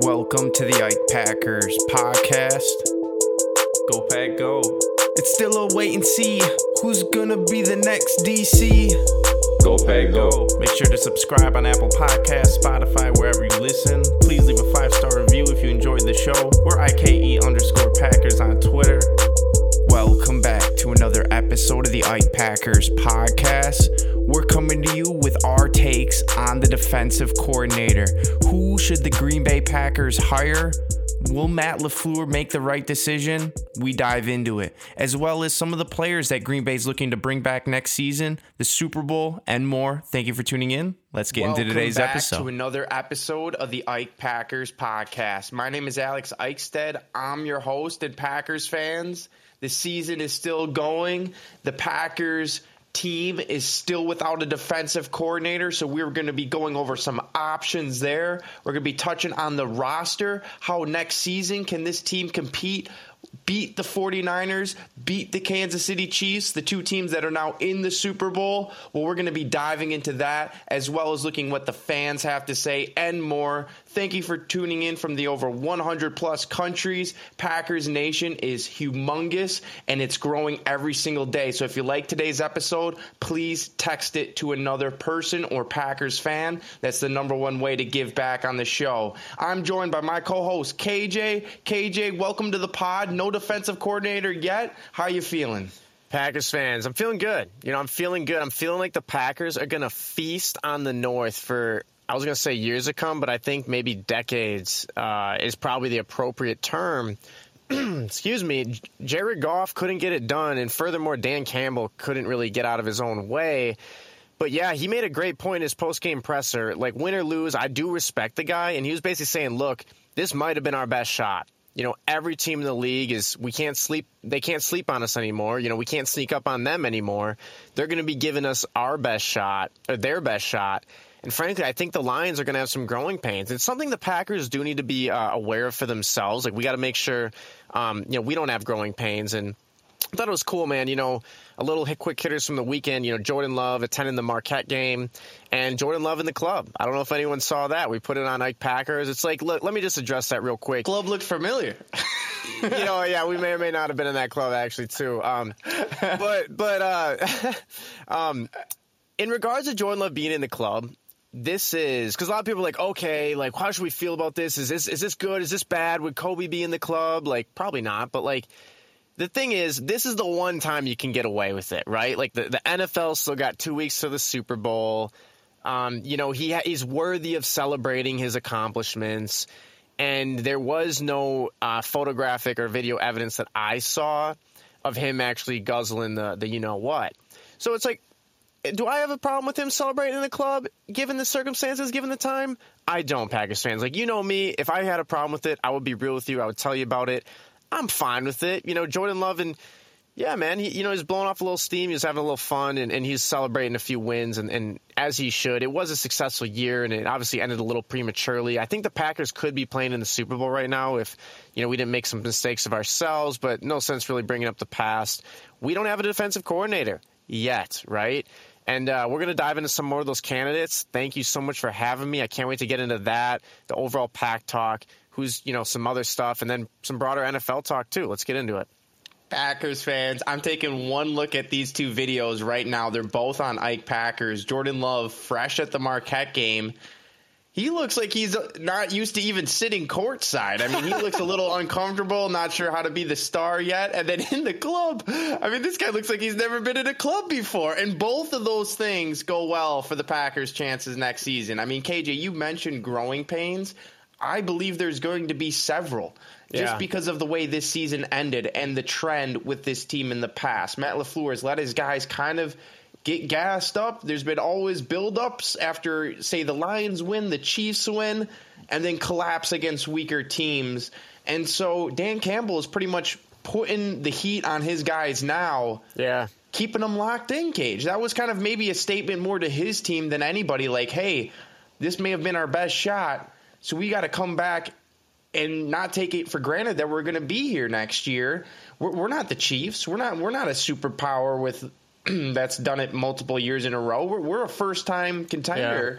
Welcome to the Ike Packers podcast. Go Pack, go. It's still a wait and see who's gonna be the next DC. Go Pack, go. Make sure to subscribe on Apple Podcasts, Spotify, wherever you listen. Please leave a 5-star review if you enjoyed the show. We're IKE_Packers on Twitter. Welcome back to another episode of the Ike Packers podcast. We're coming to you with our takes on the defensive coordinator. Who should the Green Bay Packers hire? Will Matt LaFleur make the right decision? We dive into it, as well as some of the players that Green Bay is looking to bring back next season, the Super Bowl, and more. Thank you for tuning in. Let's get into today's episode. Welcome back to another episode of the Ike Packers podcast. My name is Alex Eichstead. I'm your host, and Packers fans, the season is still going. The Packers team is still without a defensive coordinator, so we're going to be going over some options there. We're going to be touching on the roster, how next season can this team compete, beat the 49ers, beat the Kansas City Chiefs, the two teams that are now in the Super Bowl. Well, we're going to be diving into that, as well as looking what the fans have to say and more. Thank you for tuning in from the over 100 plus countries. Packers Nation is humongous, and it's growing every single day. So if you like today's episode, please text it to another person or Packers fan. That's the number one way to give back on the show. I'm joined by my co-host, KJ. KJ, welcome to the pod. No defensive coordinator yet. How you feeling? Packers fans, I'm feeling good. I'm feeling good. I'm feeling like the Packers are going to feast on the North for, I was going to say years to come, but I think maybe decades is probably the appropriate term. Excuse me. Jared Goff couldn't get it done, and furthermore, Dan Campbell couldn't really get out of his own way. But yeah, he made a great point in his post-game presser. Like, win or lose, I do respect the guy, and he was basically saying, look, this might have been our best shot. Every team in the league they can't sleep on us anymore. We can't sneak up on them anymore. They're going to be giving us our best shot, or their best shot. And frankly, I think the Lions are going to have some growing pains. It's something the Packers do need to be aware of for themselves. Like, we got to make sure, we don't have growing pains. And I thought it was cool, man. A little quick hitters from the weekend. Jordan Love attending the Marquette game, and Jordan Love in the club. I don't know if anyone saw that. We put it on Ike Packers. It's like, look, let me just address that real quick. Club looked familiar. Yeah, we may or may not have been in that club actually too. In regards to Jordan Love being in the club, this is because a lot of people are like, okay, like, how should we feel about this? Is this good? Is this bad? Would Kobe be in the club? Like, probably not. But like, the thing is, this is the one time you can get away with it, right? Like, the NFL still got 2 weeks to the Super Bowl. He's worthy of celebrating his accomplishments. And there was no photographic or video evidence that I saw of him actually guzzling the you-know-what. So it's like, do I have a problem with him celebrating in the club, given the circumstances, given the time? I don't, Packers fans. Like, me, if I had a problem with it, I would be real with you. I would tell you about it. I'm fine with it. Jordan Love, and yeah, man, he's blowing off a little steam. He was having a little fun, and he's celebrating a few wins, and as he should. It was a successful year, and it obviously ended a little prematurely. I think the Packers could be playing in the Super Bowl right now if, we didn't make some mistakes of ourselves, but no sense really bringing up the past. We don't have a defensive coordinator yet, right? And we're going to dive into some more of those candidates. Thank you so much for having me. I can't wait to get into that, the overall pack talk, who's, some other stuff, and then some broader NFL talk, too. Let's get into it. Packers fans, I'm taking one look at these two videos right now. They're both on Ike Packers. Jordan Love, fresh at the Marquette game. He looks like he's not used to even sitting courtside. I mean, he looks a little uncomfortable, not sure how to be the star yet. And then in the club, this guy looks like he's never been in a club before. And both of those things go well for the Packers' chances next season. KJ, you mentioned growing pains. I believe there's going to be several, just because of the way this season ended and the trend with this team in the past. Matt LaFleur has let his guys kind of get gassed up. There's been always build-ups after, say, the Lions win, the Chiefs win, and then collapse against weaker teams. And so Dan Campbell is pretty much putting the heat on his guys now. Yeah. Keeping them locked in, Cage. That was kind of maybe a statement more to his team than anybody. Like, hey, this may have been our best shot, so we got to come back and not take it for granted that we're going to be here next year. We're not the Chiefs. We're not a superpower with that's done it multiple years in a row. We're a first-time contender. Yeah.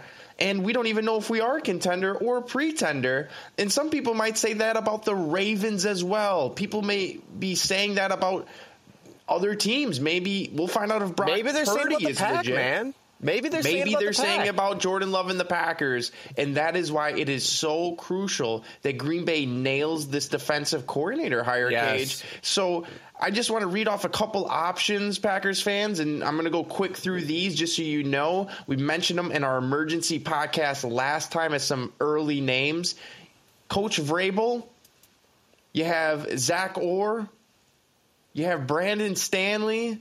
and we don't even know if we are a contender or a pretender. And some people might say that about the Ravens as well. People may be saying that about other teams. Maybe we'll find out if Brock Maybe they're saying Purdy about the is Pack, legit. man. Maybe they're saying about Jordan Love and the Packers, and that is why it is so crucial that Green Bay nails this defensive coordinator hire, Cage. So I just want to read off a couple options, Packers fans, and I'm going to go quick through these just so you know. We mentioned them in our emergency podcast last time as some early names. Coach Vrabel, you have Zach Orr, you have Brandon Staley.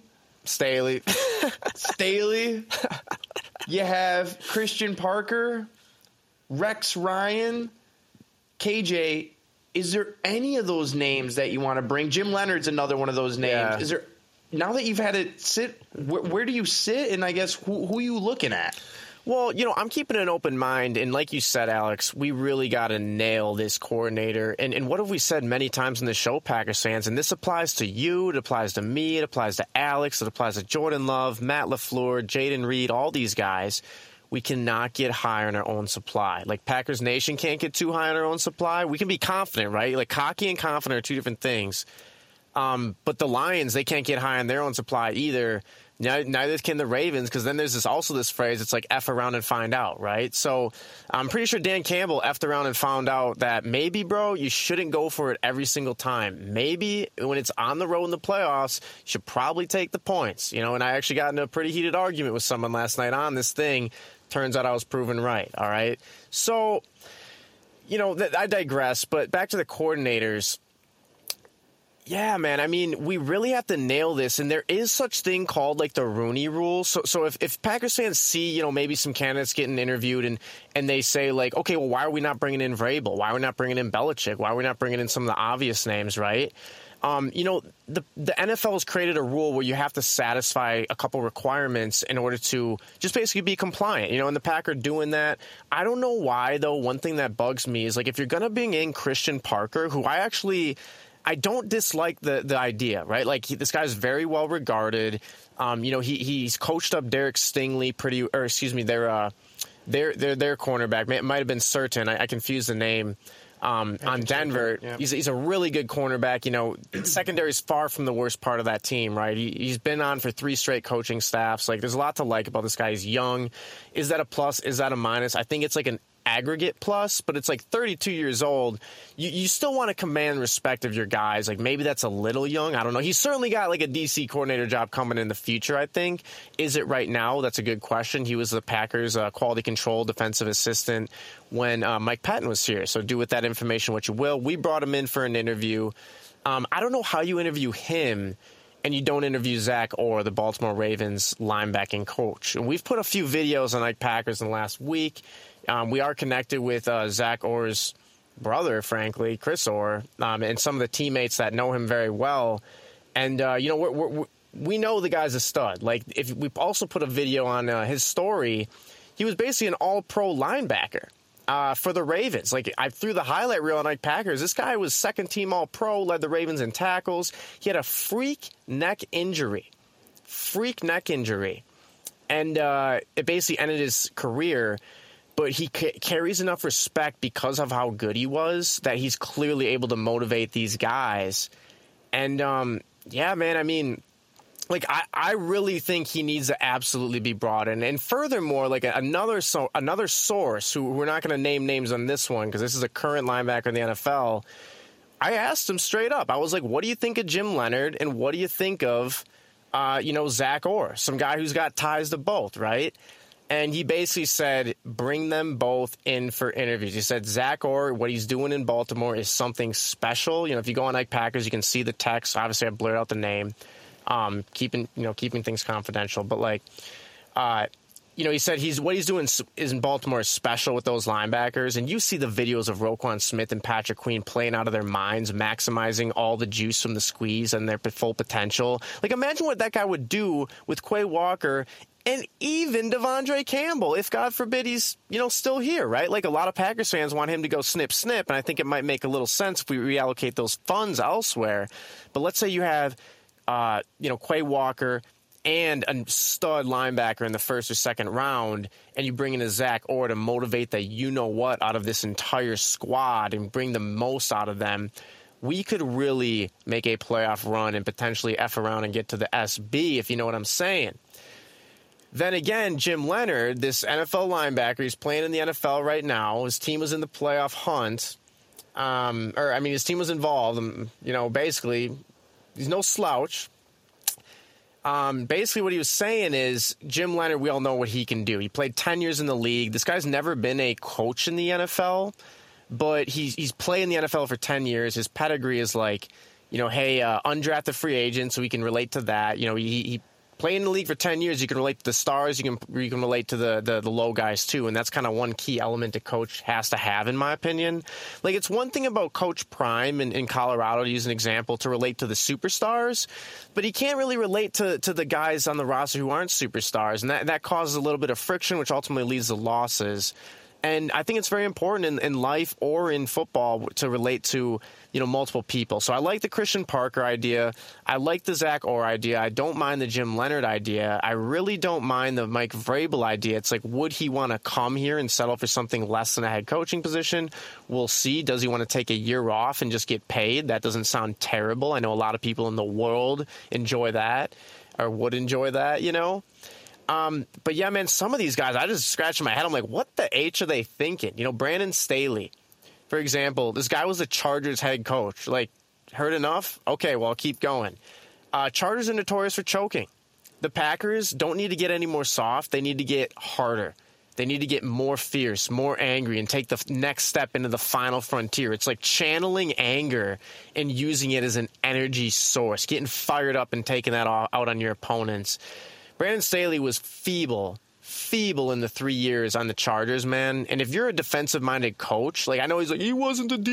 You have Christian Parker, Rex Ryan, KJ. Is there any of those names that you want to bring? Jim Leonard's another one of those names. Yeah. Is there, now that you've had it sit, where do you sit? And I guess who are you looking at? Well, I'm keeping an open mind, and like you said, Alex, we really got to nail this coordinator. And what have we said many times in the show, Packers fans? And this applies to you, it applies to me, it applies to Alex, it applies to Jordan Love, Matt LaFleur, Jaden Reed, all these guys. We cannot get high on our own supply. Like Packers Nation can't get too high on our own supply. We can be confident, right? Like cocky and confident are two different things. But the Lions, they can't get high on their own supply either. Neither can the Ravens, because then there's also this phrase, it's like F around and find out, right? So I'm pretty sure Dan Campbell F'd around and found out that maybe, bro, you shouldn't go for it every single time. Maybe when it's on the road in the playoffs, you should probably take the points. And I actually got into a pretty heated argument with someone last night on this thing. Turns out I was proven right, all right? So, I digress, but back to the coordinators. Yeah, man. I mean, we really have to nail this, and there is such thing called like the Rooney Rule. So if Packers fans see, maybe some candidates getting interviewed, and they say like, okay, well, why are we not bringing in Vrabel? Why are we not bringing in Belichick? Why are we not bringing in some of the obvious names, right? The NFL has created a rule where you have to satisfy a couple requirements in order to just basically be compliant, and the Packers doing that. I don't know why, though. One thing that bugs me is like if you're going to bring in Christian Parker, who I don't dislike the idea, right? Like this guy's very well regarded. He's coached up Derek Stingley their cornerback. It might have been Certain. I confused the name. On Denver, yeah. He's a really good cornerback. Secondary is far from the worst part of that team, right? He's been on for 3 straight coaching staffs. Like, there's a lot to like about this guy. He's young. Is that a plus? Is that a minus? I think it's like an aggregate plus, but it's like 32 years old. You still want to command respect of your guys. Like maybe that's a little young. I don't know. He's certainly got like a DC coordinator job coming in the future, I think. Is it right now? That's a good question. He was the Packers quality control defensive assistant when Mike Patton was here. So do with that information what you will. We brought him in for an interview. I don't know how you interview him and you don't interview Zach Orr, the Baltimore Ravens linebacking coach. And we've put a few videos on Mike Packers in the last week. We are connected with Zach Orr's brother, frankly, Chris Orr, and some of the teammates that know him very well. And, we know the guy's a stud. Like, if we also put a video on his story, he was basically an all-pro linebacker for the Ravens. Like, I threw the highlight reel on Mike Packers. This guy was second-team all-pro, led the Ravens in tackles. He had a freak neck injury. And it basically ended his career. But he carries enough respect because of how good he was that he's clearly able to motivate these guys. And, yeah, man, I mean, like, I really think he needs to absolutely be brought in. And furthermore, like another source, who we're not going to name names on this one because this is a current linebacker in the NFL, I asked him straight up. I was like, what do you think of Jim Leonard and what do you think of, Zach Orr, some guy who's got ties to both, right? And he basically said, bring them both in for interviews. He said, Zach Orr, what he's doing in Baltimore is something special. If you go on Ike Packers, you can see the text. Obviously, I blurred out the name, keeping things confidential. But, he said what he's doing is in Baltimore is special with those linebackers. And you see the videos of Roquan Smith and Patrick Queen playing out of their minds, maximizing all the juice from the squeeze and their full potential. Like, imagine what that guy would do with Quay Walker and even Devondre Campbell, if God forbid he's, still here, right? Like a lot of Packers fans want him to go snip, and I think it might make a little sense if we reallocate those funds elsewhere. But let's say you have, Quay Walker and a stud linebacker in the first or second round, and you bring in a Zach Orr to motivate the you-know-what out of this entire squad and bring the most out of them, we could really make a playoff run and potentially F around and get to the SB, if you know what I'm saying. Then again, Jim Leonard, this NFL linebacker, he's playing in the NFL right now. His team was in the playoff hunt. His team was involved. Basically, he's no slouch. Basically, what he was saying is Jim Leonard, we all know what he can do. He played 10 years in the league. This guy's never been a coach in the NFL, but he's played in the NFL for 10 years. His pedigree is like, undrafted free agent, so we can relate to that. He played in the league for 10 years. You can relate to the stars. You can relate to the low guys too, and that's kind of one key element a coach has to have, in my opinion. Like, it's one thing about Coach Prime in Colorado, to use an example, to relate to the superstars, but he can't really relate to the guys on the roster who aren't superstars, and that causes a little bit of friction, which ultimately leads to losses. And I think it's very important in life or in football to relate to, multiple people. So I like the Christian Parker idea. I like the Zach Orr idea. I don't mind the Jim Leonard idea. I really don't mind the Mike Vrabel idea. It's like, would he want to come here and settle for something less than a head coaching position? We'll see. Does he want to take a year off and just get paid? That doesn't sound terrible. I know a lot of people in the world enjoy that or would enjoy that, But yeah, man, some of these guys, I just scratch my head. I'm like, what the H are they thinking? Brandon Staley, for example, this guy was the Chargers head coach. Like, heard enough? Okay, well, keep going. Chargers are notorious for choking. The Packers don't need to get any more soft. They need to get harder. They need to get more fierce, more angry, and take the next step into the final frontier. It's like channeling anger and using it as an energy source, getting fired up and taking that out on your opponents. Brandon Staley was feeble in the 3 years on the Chargers, man. And if you're a defensive-minded coach, like, I know he's like, he wasn't the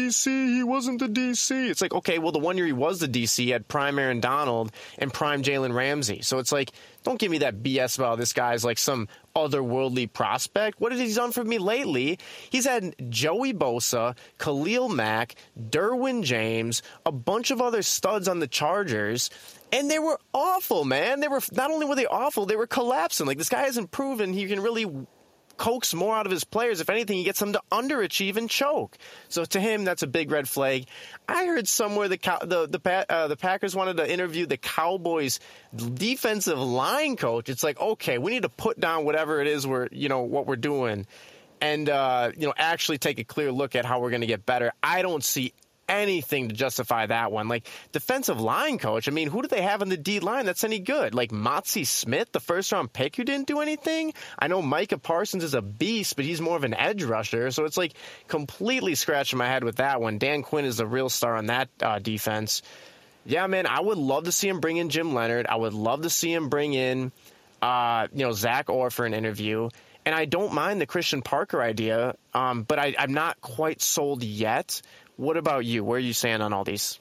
DC. It's like, okay, well, the 1 year he was the DC, he had prime Aaron Donald and prime Jalen Ramsey. So it's like, don't give me that BS about this guy's like some otherworldly prospect. What has he done for me lately? He's had Joey Bosa, Khalil Mack, Derwin James, a bunch of other studs on the Chargers. And they were awful, man. Not only were they awful, they were collapsing. Like, this guy hasn't proven he can really coax more out of his players. If anything, he gets them to underachieve and choke. So to him, that's a big red flag. I heard somewhere the Packers wanted to interview the Cowboys defensive line coach. It's like, okay, we need to put down whatever it is what we're doing, and actually take a clear look at how we're going to get better. I don't see anything to justify that one. Like, defensive line coach, I mean, who do they have in the D line that's any good? Like Motzie Smith, the first round pick who didn't do anything? I know Micah Parsons is a beast, but he's more of an edge rusher. So it's like completely scratching my head with that one. Dan Quinn is the real star on that defense. Yeah, man, I would love to see him bring in Jim Leonard. I would love to see him bring in, Zach Orr for an interview. And I don't mind the Christian Parker idea, but I'm not quite sold yet. What about you? Where are you stand on all these?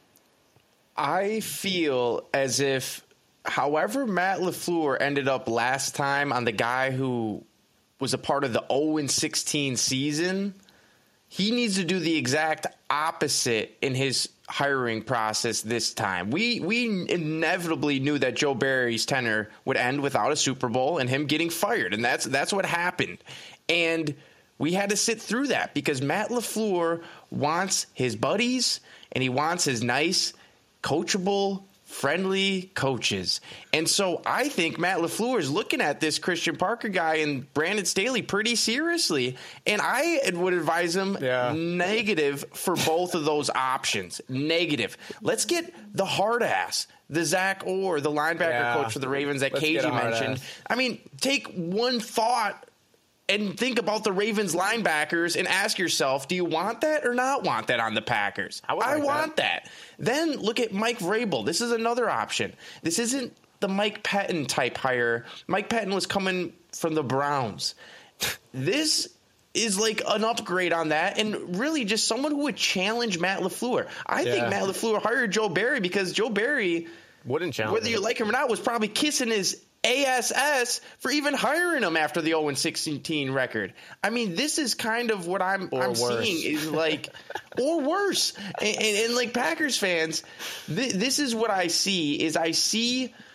I feel as if, however Matt LaFleur ended up last time on the guy who was a part of the 0-16 season, he needs to do the exact opposite in his hiring process this time. We inevitably knew that Joe Barry's tenure would end without a Super Bowl and him getting fired, and that's what happened. And we had to sit through that because Matt LaFleur wants his buddies and he wants his nice, coachable, friendly coaches. And so I think Matt LaFleur is looking at this Christian Parker guy and Brandon Staley pretty seriously. And I would advise him negative for both of those options. Negative. Let's get the hard ass. The Zach Orr, the linebacker coach for the Ravens that KG mentioned. I mean, take one thought and think about the Ravens linebackers and ask yourself, do you want that or not want that on the Packers? I want that. Then look at Mike Vrabel. This is another option. This isn't the Mike Pettin type hire. Mike Pettin was coming from the Browns. This is like an upgrade on that, and really just someone who would challenge Matt LaFleur. I think Matt LaFleur hired Joe Barry because Joe Barry, wouldn't challenge whether you like him or not, was probably kissing his ASS for even hiring him after the 0-16 record. I mean, this is kind of what I'm seeing is like, or worse. And like Packers fans, this is what I see is I see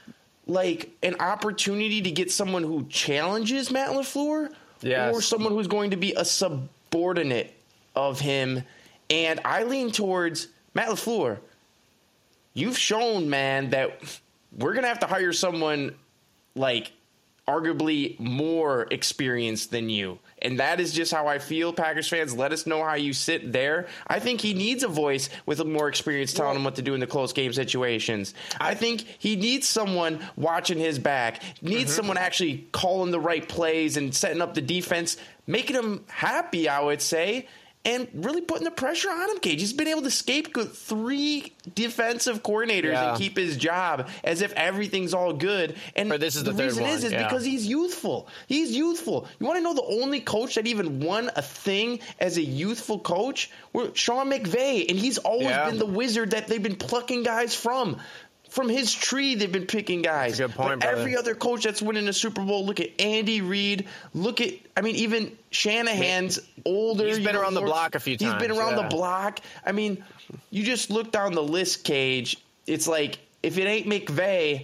like an opportunity to get someone who challenges Matt LaFleur Yes. or someone who's going to be a subordinate of him. And I lean towards Matt LaFleur. You've shown, man, that we're going to have to hire someone like arguably more experienced than you. And that is just how I feel. Packers fans, let us know how you sit there. I think he needs a voice with a more experience telling him what to do in the close game situations. I think he needs someone watching his back, needs someone actually calling the right plays and setting up the defense, making him happy, I would say, and really putting the pressure on him, Cage. He's been able to scapegoat 3 defensive coordinators and keep his job as if everything's all good. And this is the third reason one, is because he's youthful. He's youthful. You want to know the only coach that even won a thing as a youthful coach? Sean McVay, and he's always been the wizard that they've been plucking guys from. From his tree, they've been picking guys. That's a good point, but brother. every other coach that's winning a Super Bowl, look at Andy Reid. Look at, I mean, even Shanahan's older. He's been around the block a few times. He's been around the block. I mean, you just look down the list, Cage. It's like, if it ain't McVay,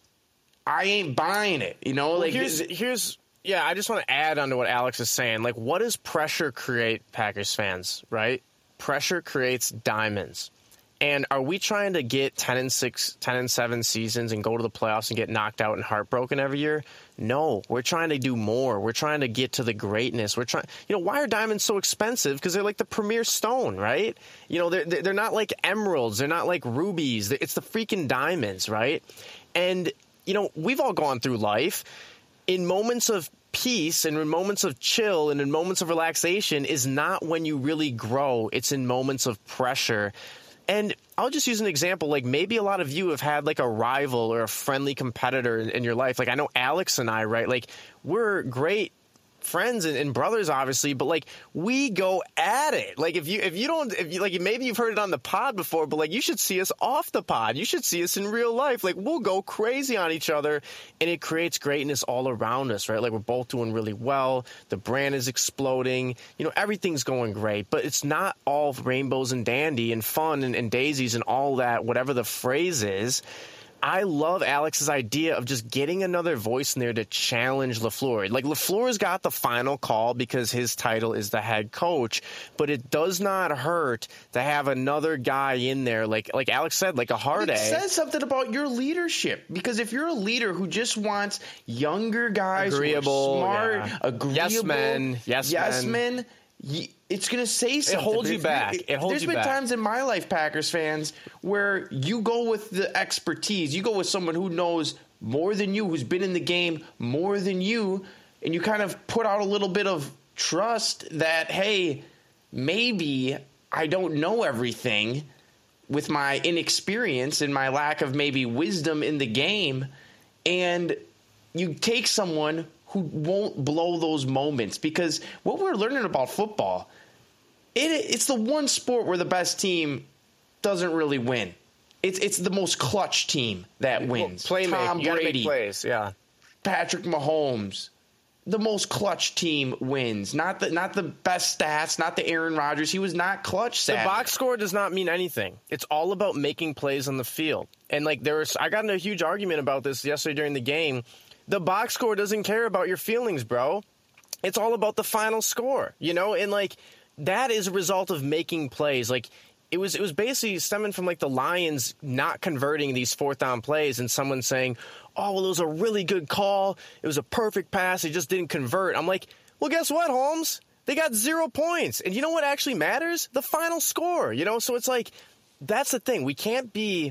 I ain't buying it. You know, like here's I just want to add on to what Alex is saying. Like, what does pressure create, Packers fans? Right? Pressure creates diamonds. And are we trying to get 10-6, 10-7 seasons and go to the playoffs and get knocked out and heartbroken every year? No, we're trying to do more. We're trying to get to the greatness. We're trying. Why are diamonds so expensive? Because they're like the premier stone, right? They're not like emeralds. They're not like rubies. It's the freaking diamonds, right? And we've all gone through life in moments of peace and in moments of chill and in moments of relaxation is not when you really grow. It's in moments of pressure. And I'll just use an example. Like, maybe a lot of you have had like a rival or a friendly competitor in your life. Like, I know Alex and I, right? Like, we're great friends and brothers, obviously, but like, we go at it. Like, if you maybe you've heard it on the pod before, but like, you should see us off the pod. You should see us in real life. Like, we'll go crazy on each other, and it creates greatness all around us, right? Like, we're both doing really well. The brand is exploding. Everything's going great, but it's not all rainbows and dandy and fun and daisies and all that, whatever the phrase is. I love Alex's idea of just getting another voice in there to challenge LaFleur. Like, LaFleur's got the final call because his title is the head coach, but it does not hurt to have another guy in there, like Alex said, like a Hard A. It says something about your leadership, because if you're a leader who just wants younger guys, agreeable, who are smart, agreeable, yes men. It's going to say something. It holds you back. There's been times in my life, Packers fans, where you go with the expertise. You go with someone who knows more than you, who's been in the game more than you, and you kind of put out a little bit of trust that, hey, maybe I don't know everything with my inexperience and my lack of maybe wisdom in the game, and you take someone who won't blow those moments. Because what we're learning about football, it's the one sport where the best team doesn't really win. It's the most clutch team that wins. Well, Tom Brady, plays, Patrick Mahomes. The most clutch team wins. Not the best stats, not the Aaron Rodgers. He was not clutch savvy. The box score does not mean anything. It's all about making plays on the field. And like I got in a huge argument about this yesterday during the game. The box score doesn't care about your feelings, bro. It's all about the final score, and like that is a result of making plays. Like it was basically stemming from like the Lions not converting these 4th down plays and someone saying, "Oh, well, it was a really good call. It was a perfect pass. It just didn't convert." I'm like, well, guess what, Holmes? They got 0 points. And you know what actually matters? The final score, So it's like, that's the thing. We can't be...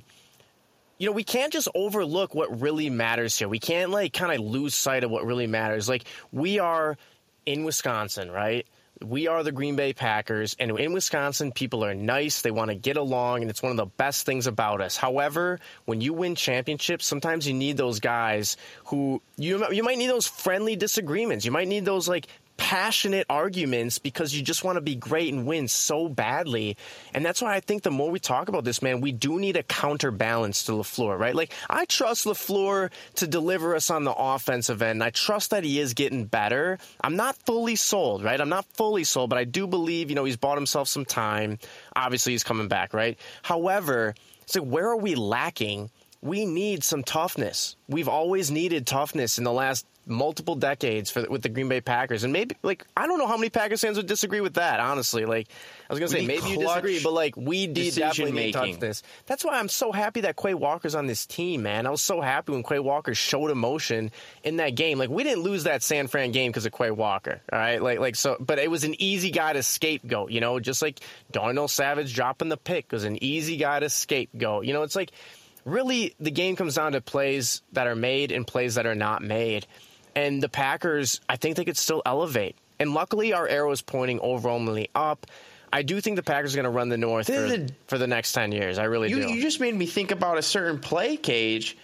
we can't just overlook what really matters here. We can't, like, kind of lose sight of what really matters. Like, we are in Wisconsin, right? We are the Green Bay Packers, and in Wisconsin, people are nice. They want to get along, and it's one of the best things about us. However, when you win championships, sometimes you need those guys who you might need those friendly disagreements. You might need those, like, passionate arguments because you just want to be great and win so badly. And that's why I think the more we talk about this, man, we do need a counterbalance to LaFleur, right? Like, I trust LaFleur to deliver us on the offensive end. I trust that he is getting better. I'm not fully sold, right? I'm not fully sold, but I do believe, he's bought himself some time. Obviously, he's coming back, right? However, it's like, where are we lacking we need some toughness. We've always needed toughness in the last multiple decades with the Green Bay Packers. And maybe, like, I don't know how many Packers fans would disagree with that, honestly. Like, I was going to say, maybe you disagree, but, like, we definitely need toughness. That's why I'm so happy that Quay Walker's on this team, man. I was so happy when Quay Walker showed emotion in that game. Like, we didn't lose that San Fran game because of Quay Walker, all right? So, but it was an easy guy to scapegoat, you know, just like Darnell Savage dropping the pick was an easy guy to scapegoat. You know, it's like, really, the game comes down to plays that are made and plays that are not made. And the Packers, I think they could still elevate. And luckily, our arrow is pointing overwhelmingly up. I do think the Packers are going to run the North for the next 10 years. I really do. You just made me think about a certain play, Cage.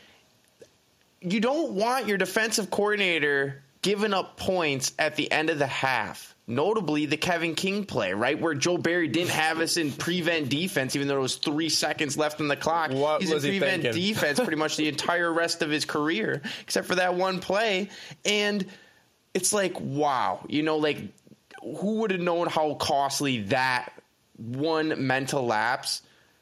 You don't want your defensive coordinator giving up points at the end of the half. Notably, the Kevin King play, right, where Joe Barry didn't have us in prevent defense, even though there was 3 seconds left on the clock. He's in prevent defense pretty much the entire rest of his career, except for that one play. And it's like, wow, you know, like, who would have known how costly that one mental lapse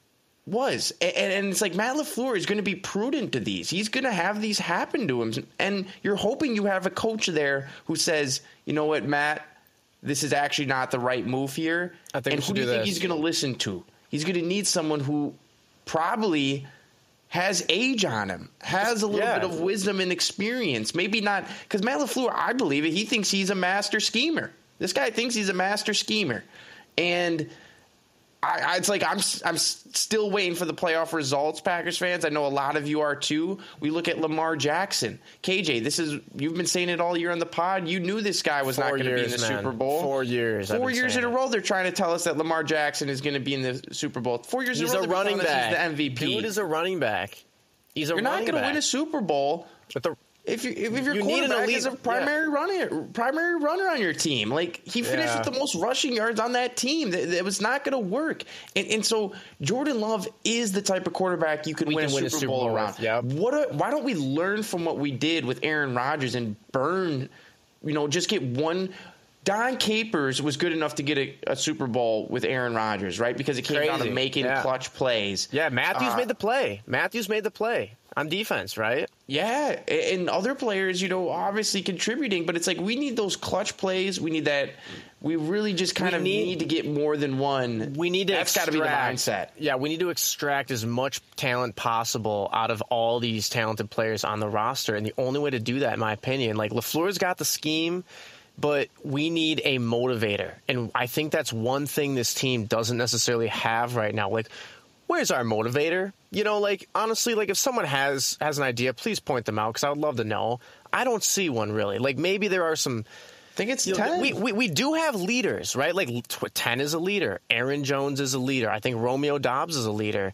was? And it's like Matt LaFleur is going to be prudent to these. He's going to have these happen to him. And you're hoping you have a coach there who says, you know what, Matt, this is actually not the right move here. I think and who do you think he's going to listen to? He's going to need someone who probably has age on him, has a little bit of wisdom and experience. Maybe not, because Matt LaFleur, I believe it, he thinks he's a master schemer. This guy thinks he's a master schemer. And it's like I'm still waiting for the playoff results, Packers fans. I know a lot of you are too. We look at Lamar Jackson. KJ, you've been saying it all year on the pod. You knew this guy was not going to be in the Super Bowl. 4 years. 4 years in a row they're trying to tell us that Lamar Jackson is going to be in the Super Bowl. 4 years in a row he's a running back. He's the MVP. Dude is a running back. You're not going to win a Super Bowl if your quarterback is a primary runner on your team. Like, he finished with the most rushing yards on that team. It was not going to work. And so Jordan Love is the type of quarterback you can win a Super Bowl around. Yep. Why don't we learn from what we did with Aaron Rodgers and just get one? Don Capers was good enough to get a Super Bowl with Aaron Rodgers, right? Because it came down to making clutch plays. Yeah, Matthews made the play. Matthews made the play on defense, right? Yeah, and other players, obviously contributing, but it's like we need those clutch plays. We need that. We really just kind of need to get more than one. We need to. That's got to be the mindset. Yeah, we need to extract as much talent possible out of all these talented players on the roster, and the only way to do that, in my opinion, like LaFleur's got the scheme, but we need a motivator, and I think that's one thing this team doesn't necessarily have right now. Like, where's our motivator? Honestly, if someone has an idea, please point them out because I would love to know. I don't see one really. Like, maybe there are some. I think it's 10. We do have leaders, right? Like 10 is a leader. Aaron Jones is a leader. I think Romeo Doubs is a leader.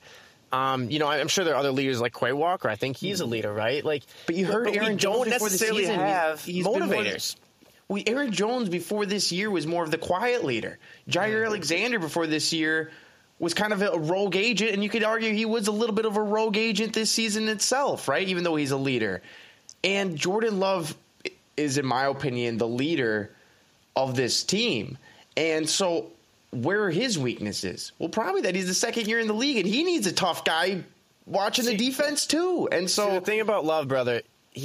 I'm sure there are other leaders like Quay Walker. I think he's a leader, right? But you heard Aaron Jones don't necessarily have motivators. Aaron Jones before this year was more of the quiet leader. Jair Alexander before this year was kind of a rogue agent, and you could argue he was a little bit of a rogue agent this season itself, right? Even though he's a leader. And Jordan Love is, in my opinion, the leader of this team. And so where are his weaknesses? Well, probably that he's the second year in the league, and he needs a tough guy watching the defense too. And so the thing about Love, brother,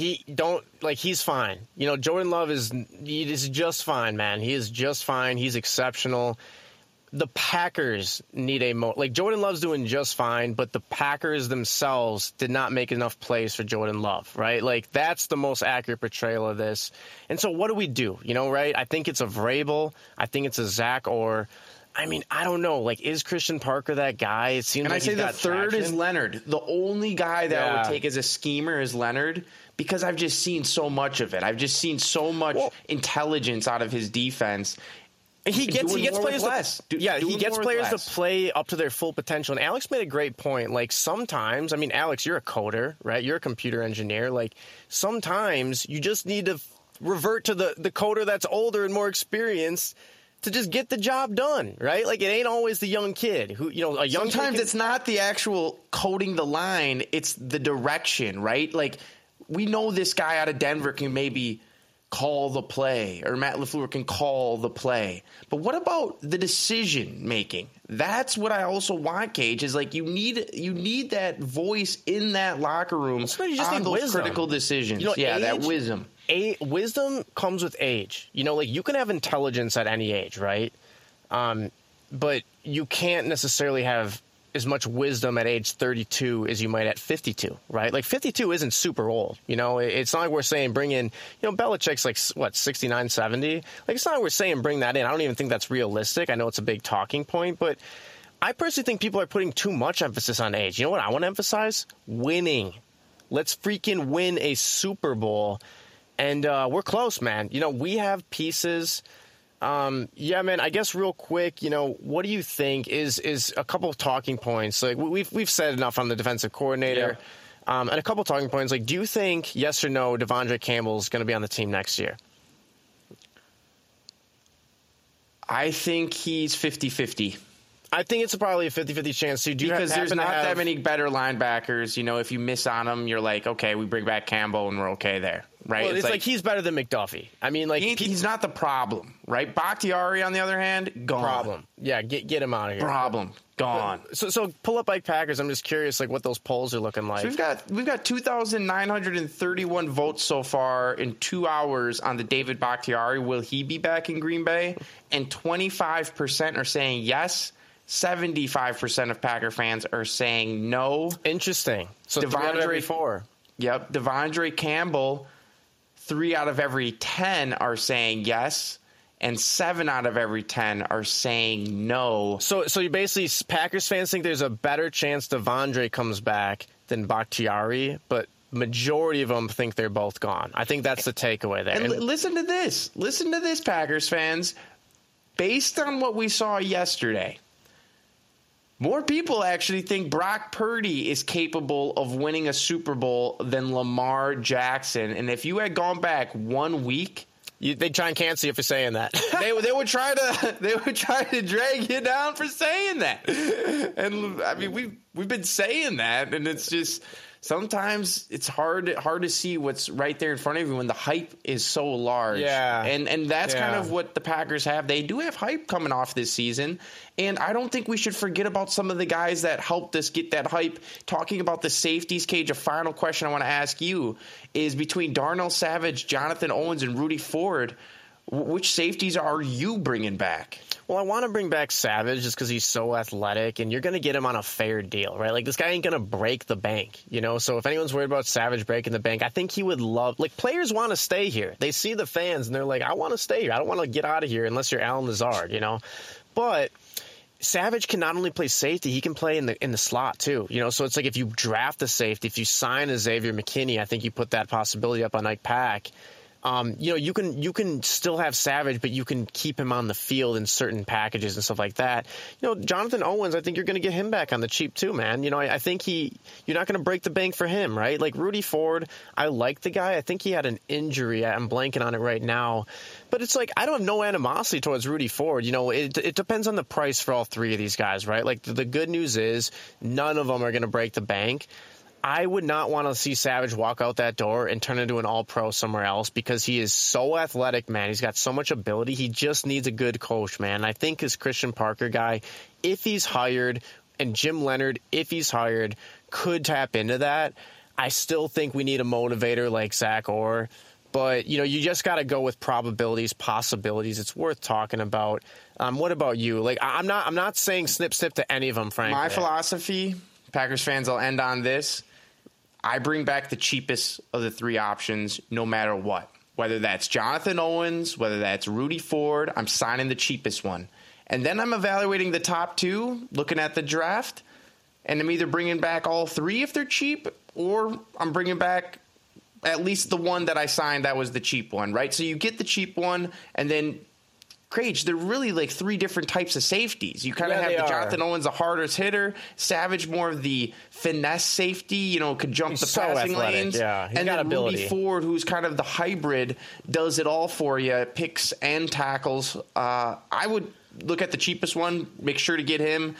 he's fine. Jordan Love is just fine, man. He is just fine. He's exceptional. The Packers need Jordan Love's doing just fine, but the Packers themselves did not make enough plays for Jordan Love, right? That's the most accurate portrayal of this. And so what do we do? Right? I think it's a Vrabel. I think it's a Zach Orr. I mean, I don't know. Is Christian Parker that guy? It seems like he's got the third traction. is Leonard. The only guy that I would take as a schemer is Leonard, because I've just seen so much of it. I've just seen so much intelligence out of his defense. He gets players to play up to their full potential. And Alex made a great point. Sometimes, Alex, you're a coder, right? You're a computer engineer. Sometimes you just need to revert to the coder that's older and more experienced to just get the job done, right? It ain't always the young kid who, a young Sometimes it's not the actual coding the line, it's the direction, right? We know this guy out of Denver can maybe call the play, or Matt LaFleur can call the play. But what about the decision making? That's what I also want, Cage, is like you need that voice in that locker room on those critical decisions. That wisdom. Wisdom comes with age. Like you can have intelligence at any age, right? But you can't necessarily have as much wisdom at age 32 as you might at 52, right? Like 52 isn't super old. It's not like we're saying bring in, Belichick's like, 69, 70? Like, it's not like we're saying bring that in. I don't even think that's realistic. I know it's a big talking point, but I personally think people are putting too much emphasis on age. You know what I want to emphasize? Winning. Let's freaking win a Super Bowl. And we're close, man. We have pieces. Man, I guess real quick, what do you think is a couple of talking points? Like we've said enough on the defensive coordinator, and a couple of talking points. Like, do you think, yes or no, Devondre Campbell's going to be on the team next year? I think he's 50-50. I think it's probably a 50-50 chance too. Because there's not that many better linebackers. If you miss on them, you're like, okay, we bring back Campbell and we're okay there, right? Well, it's like he's better than McDuffie. I mean, like he's not the problem, right? Bakhtiari, on the other hand, gone. Problem. Yeah, get him out of here. Problem. Gone. So pull up like Packers. I'm just curious, like what those polls are looking like. So we've got 2,931 votes so far in 2 hours on the David Bakhtiari. Will he be back in Green Bay? And 25% are saying yes. 75% of Packer fans are saying no. Interesting. So 3 out of every 4. Yep. Devondre Campbell, 3 out of every 10 are saying yes, and 7 out of every 10 are saying no. So you basically, Packers fans think there's a better chance Devondre comes back than Bakhtiari, but majority of them think they're both gone. I think that's the takeaway there. And listen to this. Listen to this, Packers fans. Based on what we saw yesterday, more people actually think Brock Purdy is capable of winning a Super Bowl than Lamar Jackson. And if you had gone back 1 week, they'd try and cancel you for saying that. they would try to drag you down for saying that. And I mean, we've been saying that, and it's just sometimes it's hard to see what's right there in front of you when the hype is so large. Yeah. And that's kind of what the Packers have. They do have hype coming off this season. And I don't think we should forget about some of the guys that helped us get that hype. Talking about the safeties, Cage, a final question I want to ask you is between Darnell Savage, Jonathan Owens, and Rudy Ford, which safeties are you bringing back? Well, I want to bring back Savage just because he's so athletic, and you're going to get him on a fair deal, right? Like, this guy ain't going to break the bank, So if anyone's worried about Savage breaking the bank, I think he would love – like, players want to stay here. They see the fans, and they're like, I want to stay here. I don't want to get out of here unless you're Allen Lazard, But – Savage can not only play safety, he can play in the slot too. So it's like if you draft a safety, if you sign a Xavier McKinney, I think you put that possibility up on Ike Pack. You can still have Savage, but you can keep him on the field in certain packages and stuff like that. Jonathan Owens, I think you're going to get him back on the cheap too, man. I think you're not going to break the bank for him, right? Like Rudy Ford, I like the guy. I think he had an injury. I'm blanking on it right now. But it's like, I don't have no animosity towards Rudy Ford. It depends on the price for all 3 of these guys, right? Like the good news is none of them are going to break the bank. I would not want to see Savage walk out that door and turn into an all-pro somewhere else because he is so athletic, man. He's got so much ability. He just needs a good coach, man. I think his Christian Parker guy, if he's hired, and Jim Leonard, if he's hired, could tap into that. I still think we need a motivator like Zach Orr. But, you just got to go with probabilities, possibilities. It's worth talking about. What about you? Like, I'm not saying snip to any of them, frankly. My philosophy, Packers fans, I'll end on this. I bring back the cheapest of the 3 options no matter what. Whether that's Jonathan Owens, whether that's Rudy Ford, I'm signing the cheapest one. And then I'm evaluating the top 2, looking at the draft, and I'm either bringing back all 3 if they're cheap, or I'm bringing back at least the one that I signed that was the cheap one, right? So you get the cheap one, and then Crage, they're really like 3 different types of safeties. You kind of have the Jonathan Owens, the hardest hitter, Savage more of the finesse safety, could jump he's the so passing athletic. lanes. Yeah, and then Rudy Ford, who's kind of the hybrid, does it all for you, picks and tackles. I would look at the cheapest one, make sure to get him.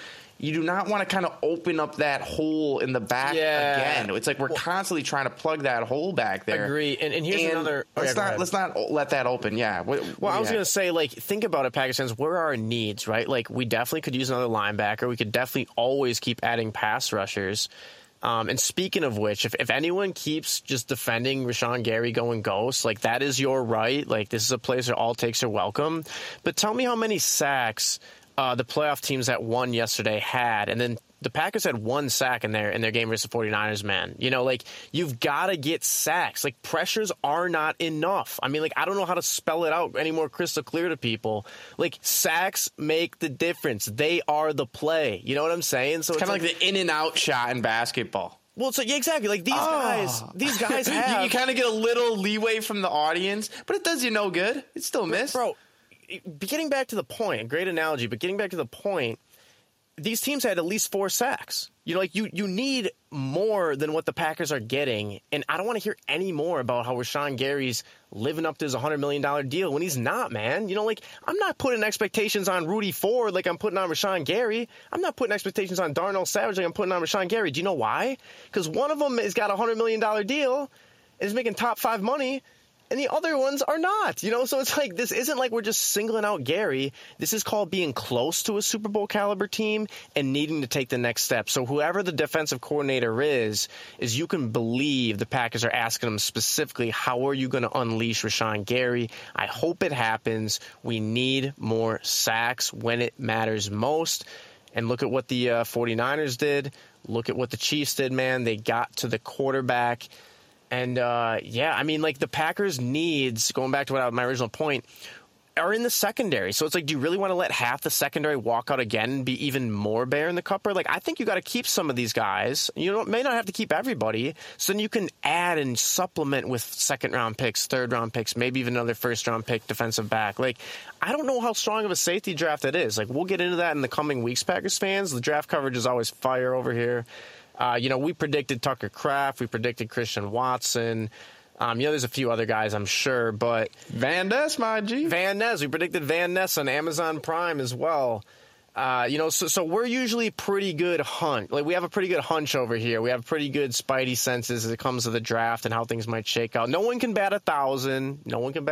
you do not want to kind of open up that hole in the back again. It's like we're constantly trying to plug that hole back there. Agree. And here's another. Let's not let that open. Yeah. I was going to say, like, think about it, Packers fans. Where are our needs, right? Like, we definitely could use another linebacker. We could definitely always keep adding pass rushers. And speaking of which, if anyone keeps just defending Rashawn Gary going ghost, like, that is your right. Like, this is a place where all takes are welcome. But tell me how many sacks the playoff teams that won yesterday had, and then the Packers had 1 sack in their game versus the 49ers, man. You know, like, you've got to get sacks. Like, pressures are not enough. I mean, like, I don't know how to spell it out any more crystal clear to people. Like, sacks make the difference. They are the play. You know what I'm saying? So it's kind of like the in and out shot in basketball. Well, so yeah, exactly. Like, these guys have... you kind of get a little leeway from the audience, but it does you no good. It's still missed. Bro, getting back to the point, great analogy, but getting back to the point, these teams had at least 4 sacks. You know, like, you need more than what the Packers are getting, and I don't want to hear any more about how Rashawn Gary's living up to his $100 million deal when he's not, man. You know, like, I'm not putting expectations on Rudy Ford like I'm putting on Rashawn Gary. I'm not putting expectations on Darnell Savage like I'm putting on Rashawn Gary. Do you know why? Because one of them has got a $100 million deal and is making top 5 money, and the other ones are not, you know? So it's like, this isn't like we're just singling out Gary. This is called being close to a Super Bowl caliber team and needing to take the next step. So whoever the defensive coordinator is you can believe the Packers are asking him specifically, how are you going to unleash Rashawn Gary? I hope it happens. We need more sacks when it matters most. And look at what the 49ers did. Look at what the Chiefs did, man. They got to the quarterback. And, I mean, like, the Packers' needs, going back to my original point, are in the secondary. So it's like, do you really want to let half the secondary walk out again and be even more bare in the cupboard? Like, I think you got to keep some of these guys. You may not have to keep everybody. So then you can add and supplement with second-round picks, third-round picks, maybe even another first-round pick defensive back. Like, I don't know how strong of a safety draft it is. Like, we'll get into that in the coming weeks, Packers fans. The draft coverage is always fire over here. We predicted Tucker Kraft. We predicted Christian Watson. There's a few other guys, I'm sure, but... Van Ness, my G. Van Ness. We predicted Van Ness on Amazon Prime as well. So we're usually pretty good Like, we have a pretty good hunch over here. We have pretty good spidey senses as it comes to the draft and how things might shake out. No one can bat 1,000.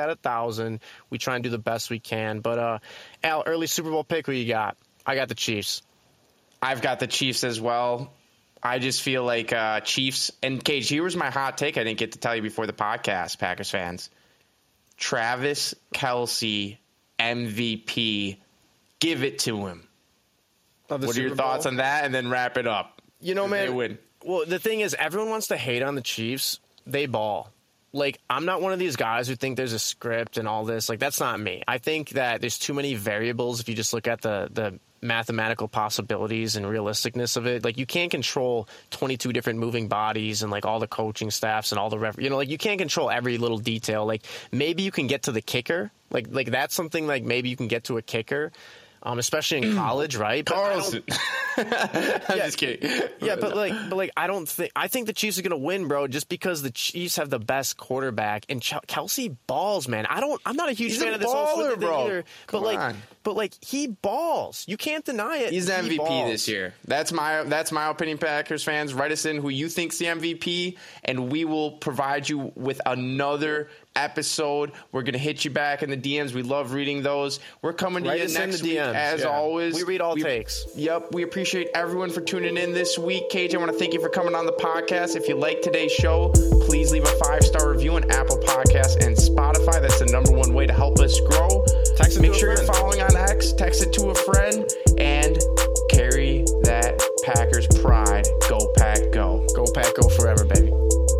We try and do the best we can. But, Al, early Super Bowl pick, who you got? I got the Chiefs. I've got the Chiefs as well. I just feel like Chiefs, and Cage, here was my hot take I didn't get to tell you before the podcast, Packers fans. Travis Kelce, MVP, give it to him. What are your thoughts on that? And then wrap it up. You know, man, they win. Well, the thing is, everyone wants to hate on the Chiefs. They ball. Like, I'm not one of these guys who think there's a script and all this. Like, that's not me. I think that there's too many variables if you just look at the mathematical possibilities and realisticness of it. Like, you can't control 22 different moving bodies and, like, all the coaching staffs and all the you can't control every little detail. Like, maybe you can get to the kicker. Like that's something, like, maybe you can get to a kicker. Especially in college, right? Carlson. I'm just kidding. Yeah, but I think the Chiefs are going to win, bro, just because the Chiefs have the best quarterback, and Kelce balls, man. I'm not a huge fan of this whole thing either. But he balls. You can't deny it. He's the MVP this year. That's my opinion, Packers fans. Write us in who you think's the MVP, and we will provide you with another episode. We're going to hit you back in the DMs. We love reading those. We're coming to you next week, as always. We read all takes. Yep. We appreciate everyone for tuning in this week. Cage, I want to thank you for coming on the podcast. If you like today's show, please leave a 5-star review on Apple Podcasts and Spotify. That's the #1 way to help us grow. Make sure you're following on X. Text it to a friend and carry that Packers pride. Go Pack, go. Go Pack, go forever, baby.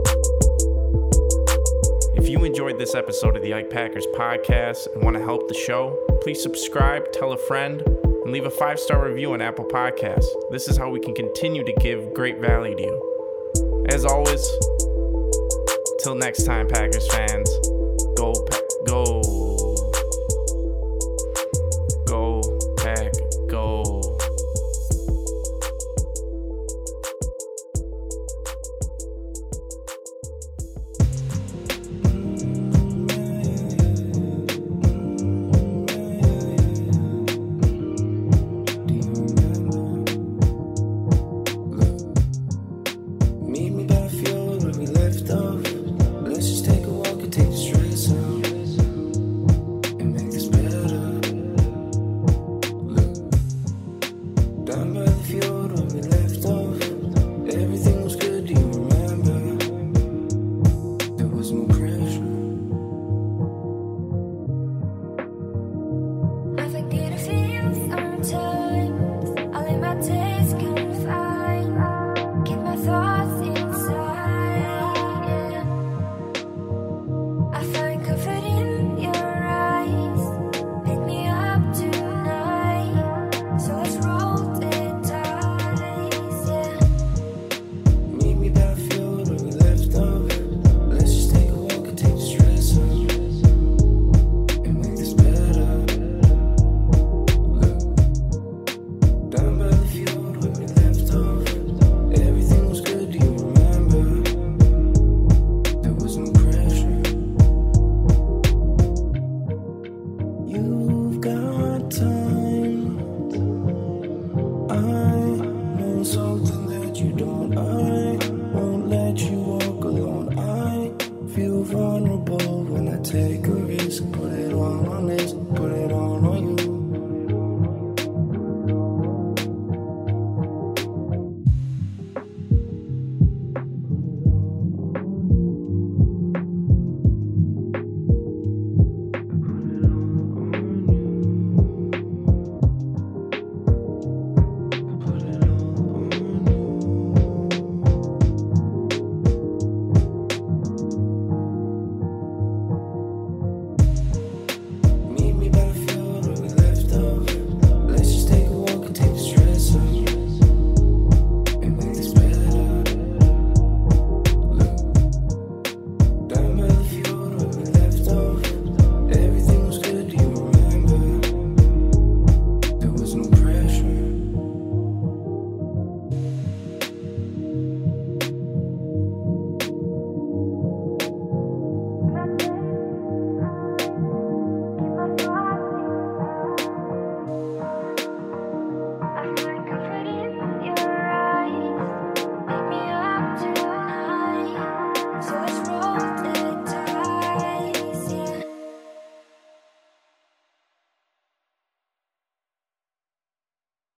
If you enjoyed this episode of the Ike Packers podcast and want to help the show, please subscribe, tell a friend, and leave a 5-star review on Apple Podcasts. This is how we can continue to give great value to you. As always, till next time, Packers fans, go.